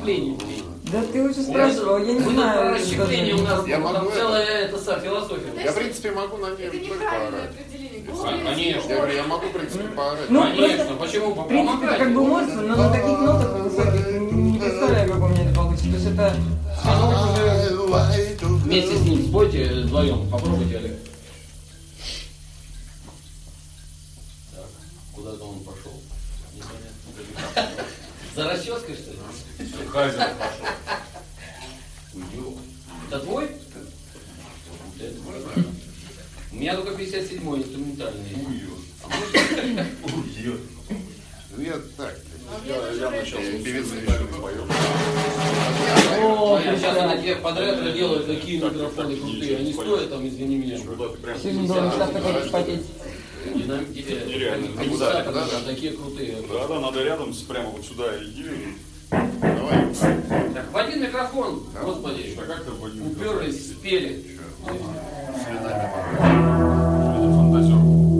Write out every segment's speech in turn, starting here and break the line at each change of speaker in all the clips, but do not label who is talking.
расщепление.
Да ты уже спрашивал, я не знаю.
Про расщепление у нас
Я могу
целая это философия.
Я, в принципе, могу на ней
Это
только
неправильное
поорать.
определение.
Конечно.
Я говорю, я могу, в принципе, поорать.
Ну,
Конечно,
просто,
почему
в принципе,
помогать?
как бы можно, но на таких нотах высоких не представляю, как у меня это получится. То есть это уже...
Вместе с ним спойте вдвоем. Попробуйте, Олег. Так, куда-то он пошел. Непонятно. За расческой, что ли?
Хайзер пошел.
Уйдем. Это твой? Это твой. У меня только 57-й инструментальный.
Уйдет.
Ну, я так.
Я начал
Певица еще не поет.
О,
Сейчас
прекрасно.
такие подряд делают такие микрофоны крутые. Они стоят там, извини меня.
Куда ты прям
Сильно должен так хотеть потеть.
Нереально.
Конденсаторы, да, такие крутые.
Да, надо рядом прямо вот сюда иди.
Давай.
Так, в один микрофон, господи,
Да как ты будешь?
уперлись, спели.
Фантазер.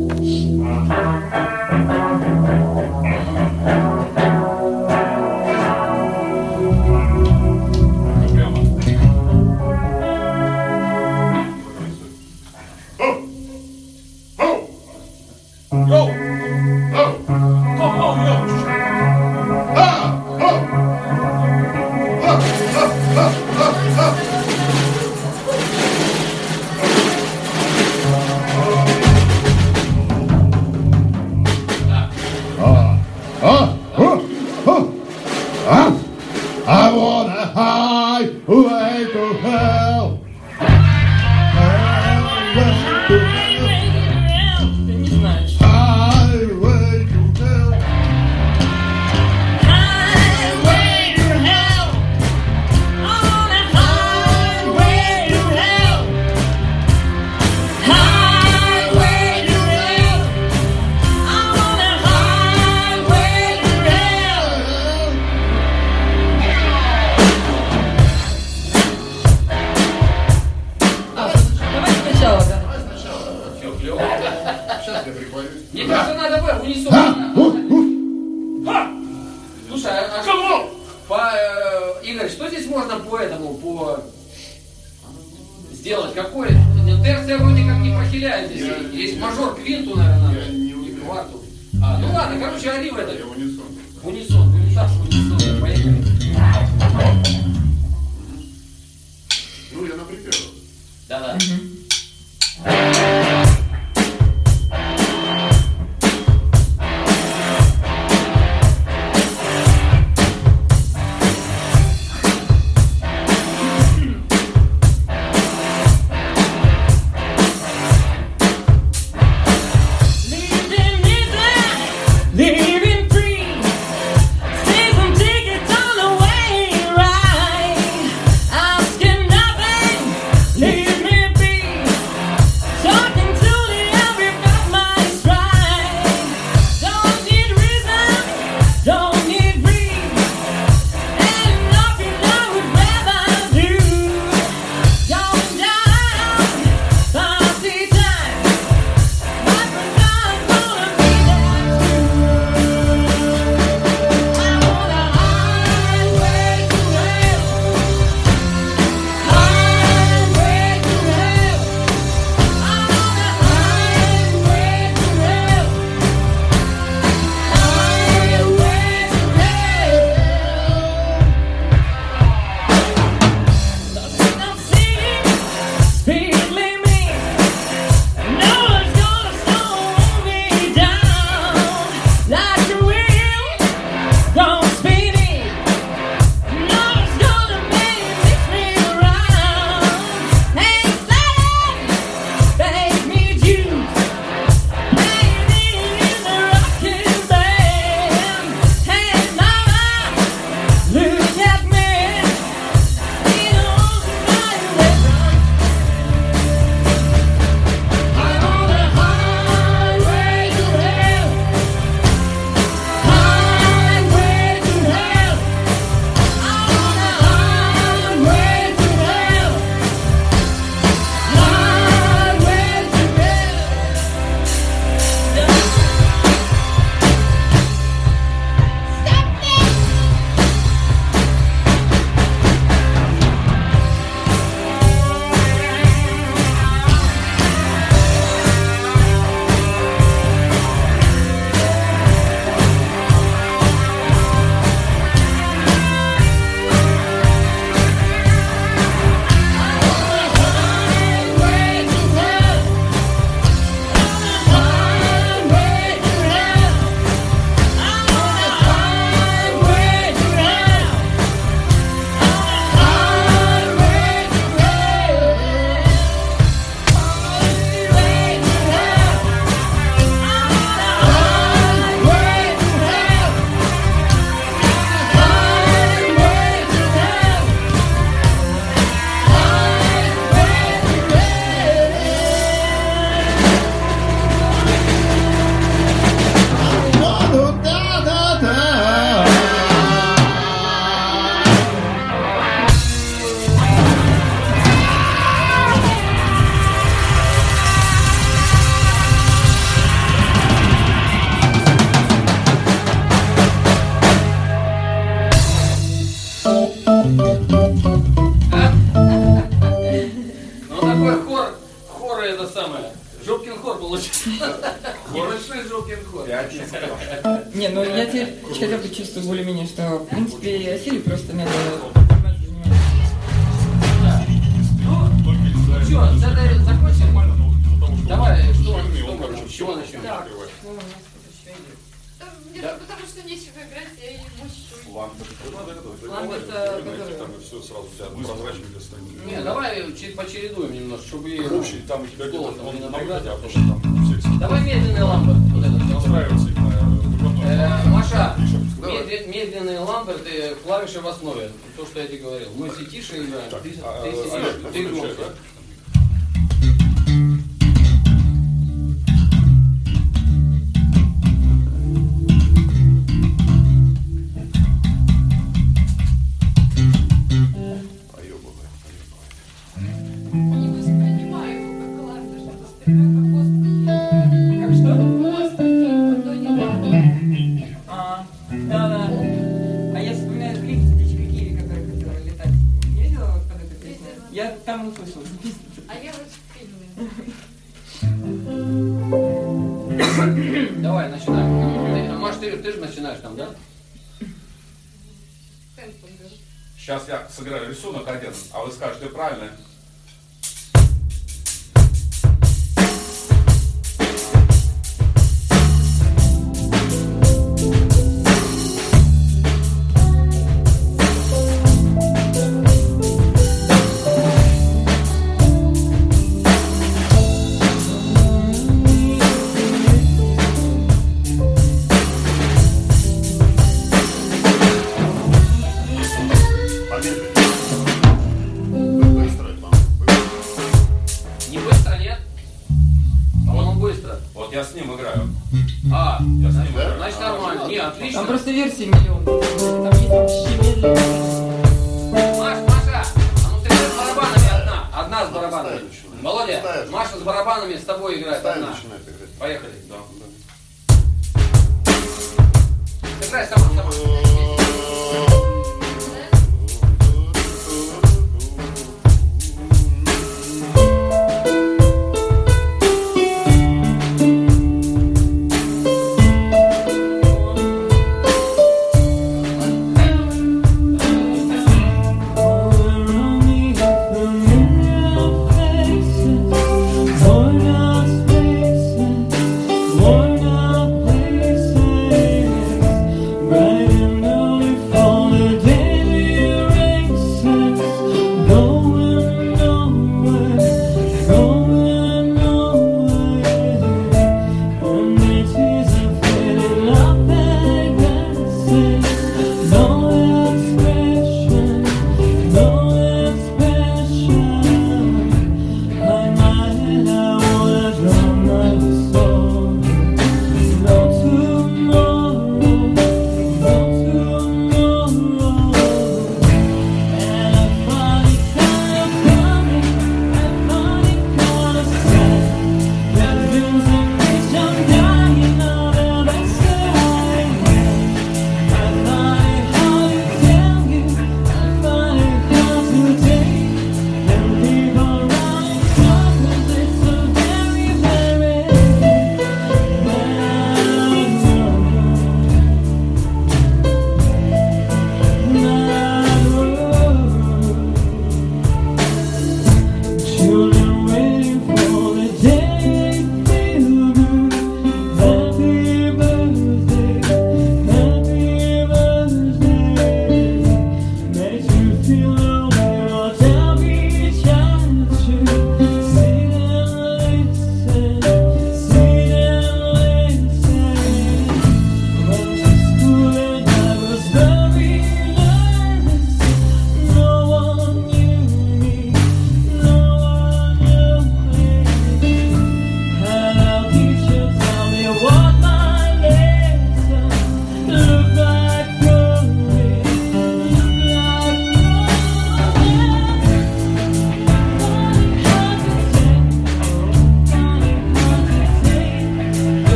Прямо. Go! Come on, yo!
I wanna highway to hell.
Ты не знаешь.
Highway to hell.
Давай сначала, да.
Все, клево.
Сейчас я припоюсь.
Мне кажется, надо в унисон. Слушай, Игорь, что здесь можно по сделать? Какой? Терция вроде как не похиляет здесь. Есть мажор, квинту, наверное, надо.
Я не
И
уверен.
кварту. Ну ладно, короче, ори в
Я
этот.
унисон.
Унисон, поехали.
Ну, я на припевах.
Да-да.
Living free, season tickets on the way, right? Asking nothing, leave me be.
получается. Хороший Джокер-ход.
Не, ну я теперь хотя бы чувствую более-менее, что, в принципе, и о силе просто надо...
Ну, что, с этой закончим? Давай, чего начнем?
Так,
Потому что нечего играть, я и мощу.
Ламберт.
Ламберт,
Там и все сразу тебя прозрачненько станет.
Не, давай почередуем немножко, чтобы и...
Общий, там у тебя
голос
он
не
на
напрягать.
выходе, а потому что там все
Давай медленный ламберт. Вот этот.
настраивается именно выкладной.
Маша,
Давай.
медленный ламберт и клавиши в основе. То, что я тебе говорил. Мы все тише играем, ты сидишь, ты громче.
Не воспринимаю его как ладно, что воспринимаю как воздух.
как что?
Воздух, то не надо.
Да. А я вспоминаю клип «Птичка Киви», который хотела летать. Видела вот под эту песню?
Видела.
Я там услышала.
А я вот фильмы.
Давай, начинаем. Маш, ты же начинаешь там, да?
Хэнсонгер.
Сейчас я сыграю рисунок один, а вы скажете правильно.
Помедленнее. Быстро, там.
Не быстро, нет? По-моему, быстро.
Вот я с ним играю.
А,
Я с ним
Да?
играю.
значит нормально. Не,
Там
отлично.
просто версии миллион. Там есть вообще медленно.
Маша, а ну ты с барабанами одна. Одна с барабанами.
Ставь начинай.
Володя,
Ставь.
Маша с барабанами с тобой играет
Ставь
одна.
начинает играть.
Поехали.
Да.
Играй сама.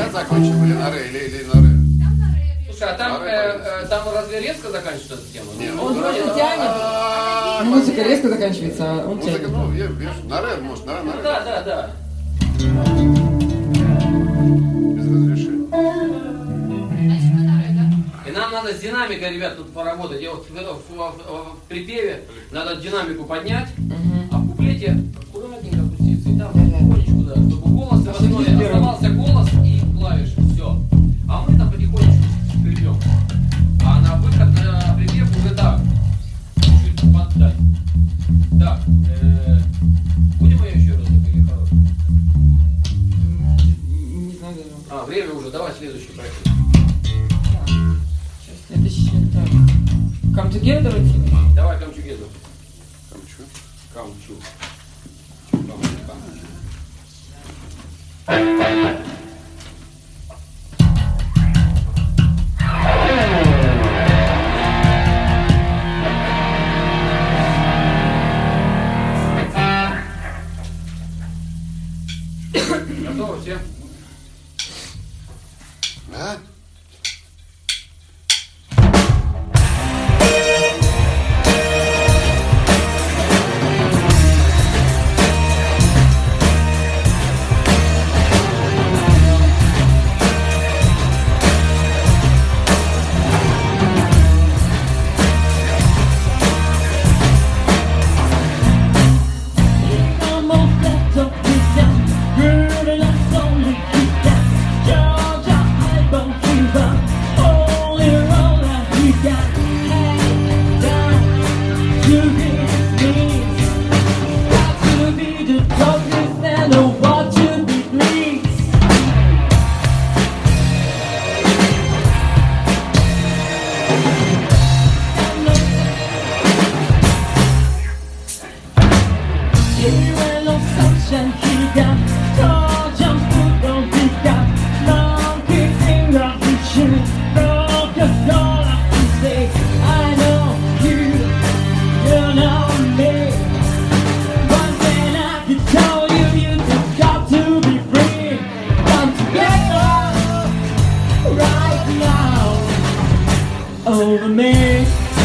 ре закончим, или на ре, или на ре?
Там на ре.
Слушай, а там разве резко заканчивается эта тема?
Нет,
Он просто тянет. Музыка резко заканчивается, а он
Музыка,
тянет.
ну, видишь, на ре, может, на ре.
Да.
Без разрешения.
Значит, мы на ре, да?
И нам надо с динамикой, ребят, тут поработать. Я вот в припеве надо динамику поднять, а в куплете аккуратненько опуститься. И там потихонечку, да, чтобы голос в основе оставался голос и клавиши. Все. А мы там потихонечку скребем. А на выход на припев уже так. Чуть поддать. Так, будем ее еще раз или хорошо?
Не знаю даже.
Время уже, давай следующий проект.
Сейчас следующий, так. Come together,
Давай, come together.
Там что?
Готовы все?
А?
Over me.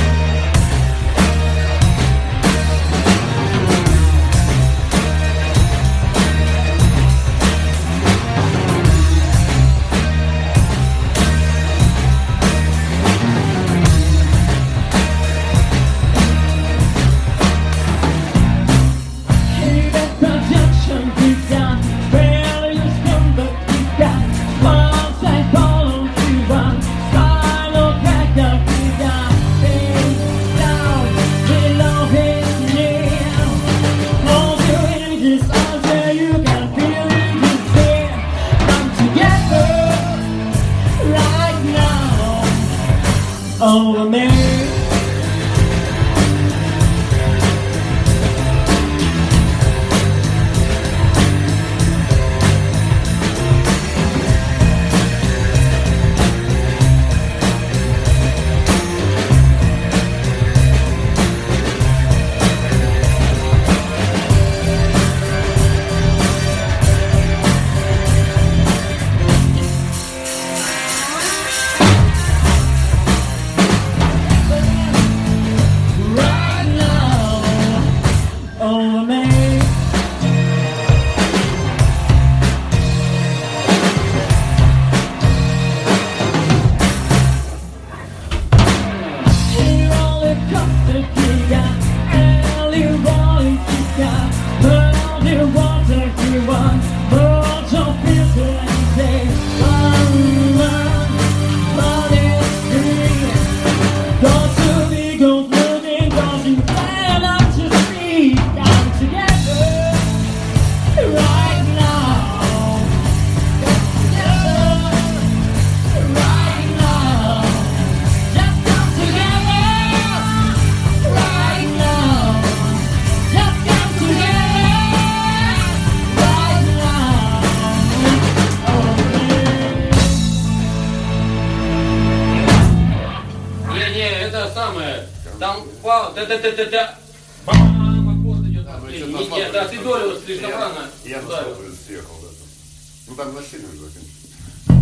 Over me.
Там бам, аккорд идет. Да, ты долю слишком рано.
Я на съехал в этом. Ну там на сильно заканчивается.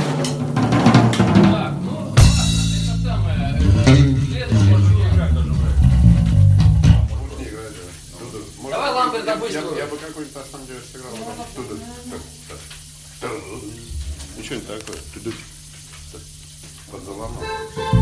Так, ну ладно, это самое. Следующее.
Не играть, да. Туда. Может,
Давай лампы забыстро.
Я бы какой-нибудь на самом деле сыграл. Туда. Ничего не такое. Туда. Подзаломал.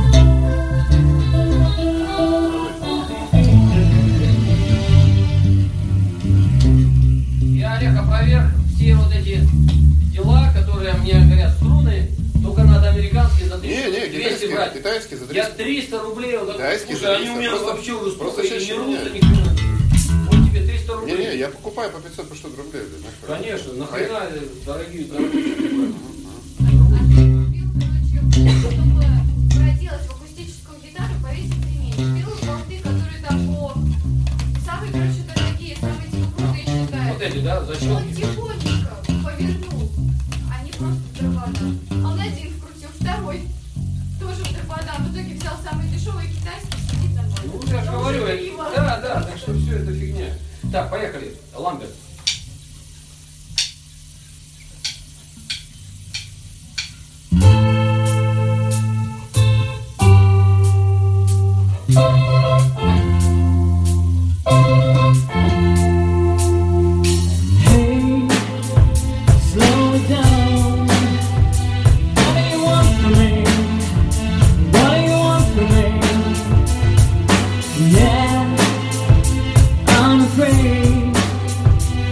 Я, Олег, опроверг все вот эти дела, которые мне говорят, струны, только надо американские за 200
Не,
брать.
китайские за 300.
Я 300 рублей, вот,
Китайские
слушай,
за
они
300,
у меня
просто-
вообще уже
просто
столько и
чаще
не рвутся,
меняют.
ни хрена. Вот тебе 300 рублей.
Не, я покупаю по 500 по 100 рублей. блин, нахуй.
Конечно, нахрена дорогие.
А ты купил, короче, чтобы проделать в акустическую гитару, повесить ремень. Купил болты, которые там по... Самые, короче, дорогие, самые типа крутые считают.
Вот эти, да,
Он
защелки.
тихонечко повернул. Они просто в дрободан. Он один вкрутил, второй тоже в дрободан. В итоге взял самый дешевый китайский, сидит нормально.
Ну, я же
Но
говорю,
уже криво.
да, так что все это фигня. Так, поехали. Ламберт.
Hey, slow it down. What do you want from me? What do you want from me? Yeah, I'm afraid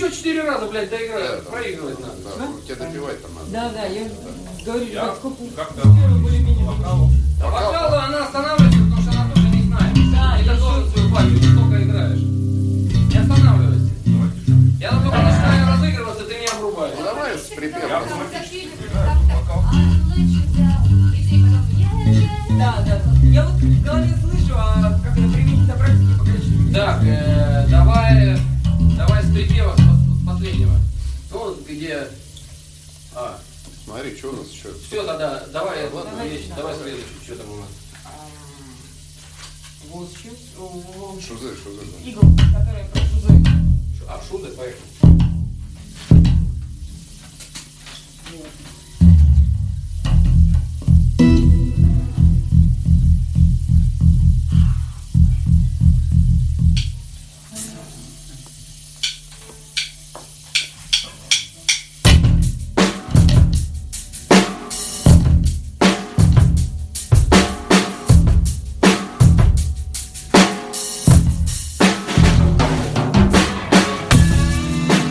еще 4 раза, блядь, доиграть,
Да,
проигрывать надо.
Да, тебе допивать там надо.
Да, я говорю,
Я
ребят, сколько...
как-то
более-менее
вокалу.
А вокала она останавливается, потому что она тоже не знает.
Да,
И ты
я
должен свою партию, ты только играешь. Не останавливайся. Я только начинаю разыгрываться, ты меня обрубаешь.
Ну давай с припевом.
Да, да. Я вот в голове слышу, а как это применить на практике, пока еще не
Так, давай с припева, с последнего. Ну, где...
Смотри, что у нас еще?
Все, тогда, давай,
Ладно,
давай следующий, что там у нас.
Шузы, да.
Игл, которая про шузы.
Шузы, поехали.
I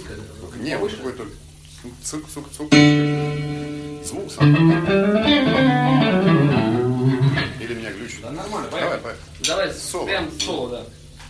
низко.
Не, вот
Повыше.
какой-то цук-цук-цук. Звук сам. Или меня глючит.
Да нормально,
Давай,
поехали.
поехали.
Давай
Соло.
прям соло, да.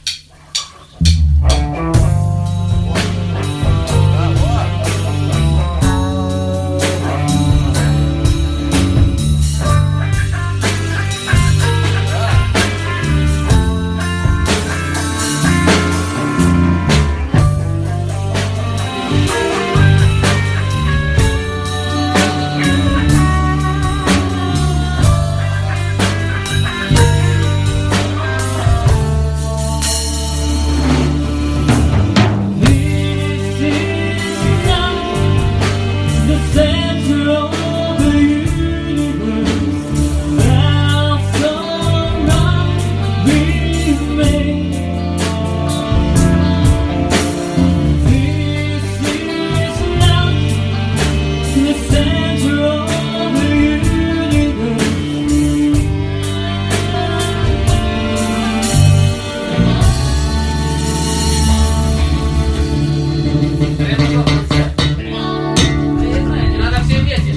Надо все вместе.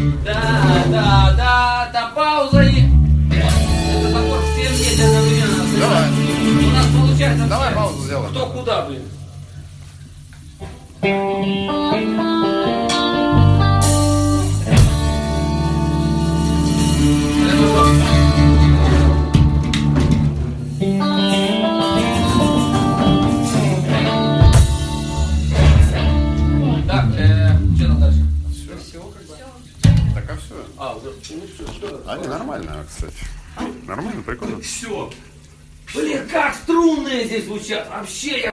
Да, пауза и... Это такой все вместе одновременно.
Давай.
У нас получается...
Давай
все.
паузу сделаем.
Кто куда, блин. Так, что там дальше?
Все. Так, а все.
А, уже, ну все.
Они нормально, кстати. Нормально, прикольно.
Все. Блин, как струнные здесь звучат. Вообще я